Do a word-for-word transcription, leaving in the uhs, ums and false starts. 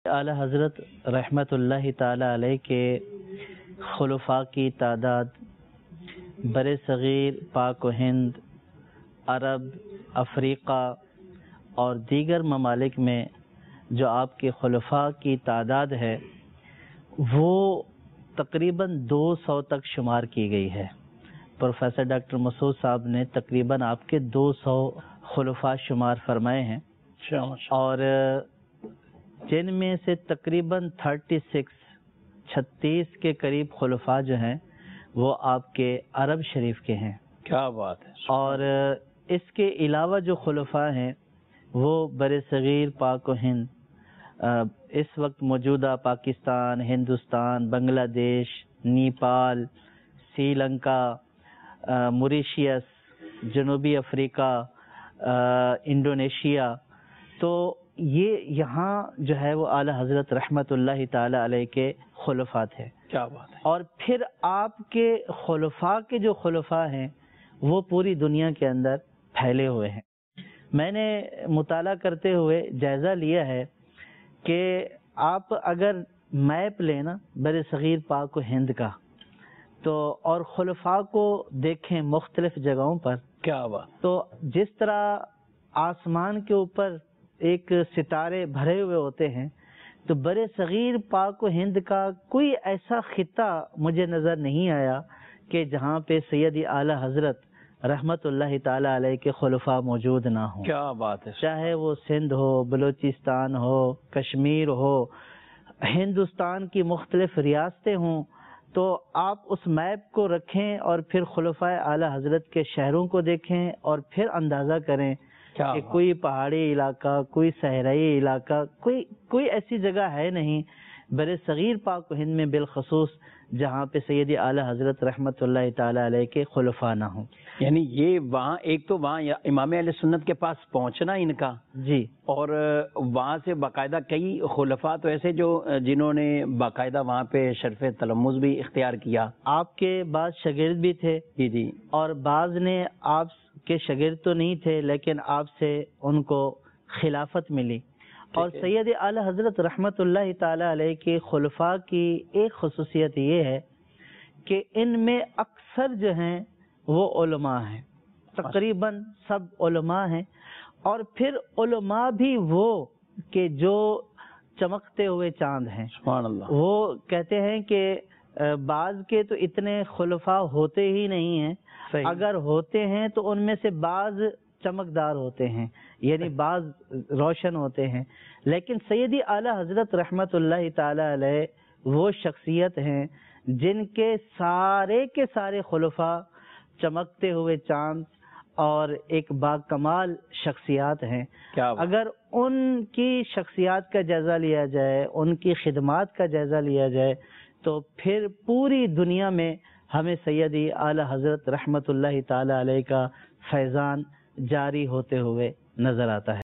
اعلیٰ حضرت رحمت اللہ تعالی علیہ کے خلفاء کی تعداد بر صغیر، پاک و ہند، عرب، افریقہ اور دیگر ممالک میں جو آپ کے خلفاء کی تعداد ہے وہ تقریباً دو سو تک شمار کی گئی ہے۔ پروفیسر ڈاکٹر مسعود صاحب نے تقریباً آپ کے دو سو خلفاء شمار فرمائے ہیں، اور جن میں سے تقریباً تھرٹی سکس چھتیس کے قریب خلفاء جو ہیں وہ آپ کے عرب شریف کے ہیں۔ کیا بات ہے! اور اس کے علاوہ جو خلفاء ہیں وہ بر صغیر، پاک و ہند، اس وقت موجودہ پاکستان، ہندوستان، بنگلہ دیش، نیپال، سری لنکا، موریشیس، جنوبی افریقہ، انڈونیشیا، تو یہ یہاں جو ہے وہ اعلیٰ حضرت رحمت اللہ تعالی علیہ کے خلفاء تھے۔ کیا بات ہے! اور پھر آپ کے خلفاء کے جو خلفاء ہیں وہ پوری دنیا کے اندر پھیلے ہوئے ہیں۔ میں نے مطالعہ کرتے ہوئے جائزہ لیا ہے کہ آپ اگر میپ لینا بر صغیر، پاک و ہند کا، تو اور خلفاء کو دیکھیں مختلف جگہوں پر، کیا بات! تو جس طرح آسمان کے اوپر ایک ستارے بھرے ہوئے ہوتے ہیں، تو بر صغیر، پاک و ہند کا کوئی ایسا خطہ مجھے نظر نہیں آیا کہ جہاں پہ سیدی اعلیٰ حضرت رحمت اللہ تعالی علیہ کے خلفاء موجود نہ ہوں۔ کیا بات ہے! چاہے وہ سندھ ہو، بلوچستان ہو، کشمیر ہو، ہندوستان کی مختلف ریاستیں ہوں، تو آپ اس میپ کو رکھیں اور پھر خلفاء اعلیٰ حضرت کے شہروں کو دیکھیں اور پھر اندازہ کریں کہ کوئی پہاڑی علاقہ، کوئی صحرائی علاقہ، کوئی کوئی ایسی جگہ ہے نہیں بر صغیر، پاک و ہند میں بالخصوص جہاں پہ سیدی اعلیٰ حضرت رحمت اللہ تعالی علیہ کے خلفاء نہ ہوں۔ یعنی یہ وہاں ایک تو وہاں امام اہل سنت کے پاس پہنچنا ان کا، جی، اور وہاں سے باقاعدہ کئی خلفاء تو ایسے جو جنہوں نے باقاعدہ وہاں پہ شرف تلمذ بھی اختیار کیا۔ آپ کے بعض شاگرد بھی تھے، جی جی، اور بعض نے آپ کے شاگرد تو نہیں تھے لیکن آپ سے ان کو خلافت ملی۔ اور سید اعلیٰ حضرت رحمت اللہ تعالی علیہ کے خلفاء کی ایک خصوصیت یہ ہے کہ ان میں اکثر جو ہیں وہ علماء ہیں، تقریباً سب علماء ہیں، اور پھر علماء بھی وہ کہ جو چمکتے ہوئے چاند ہیں۔ سبحان اللہ! وہ کہتے ہیں کہ بعض کے تو اتنے خلفاء ہوتے ہی نہیں ہیں، صحیح، اگر ہوتے ہیں تو ان میں سے بعض چمکدار ہوتے ہیں، یعنی بعض روشن ہوتے ہیں، لیکن سیدی اعلیٰ حضرت رحمت اللہ تعالی علیہ وہ شخصیت ہیں جن کے سارے کے سارے خلفاء چمکتے ہوئے چاند اور ایک با کمال شخصیات ہیں۔ اگر ان کی شخصیات کا جائزہ لیا جائے، ان کی خدمات کا جائزہ لیا جائے، تو پھر پوری دنیا میں ہمیں سیدی اعلیٰ حضرت رحمت اللہ تعالی علیہ کا فیضان جاری ہوتے ہوئے نظر آتا ہے۔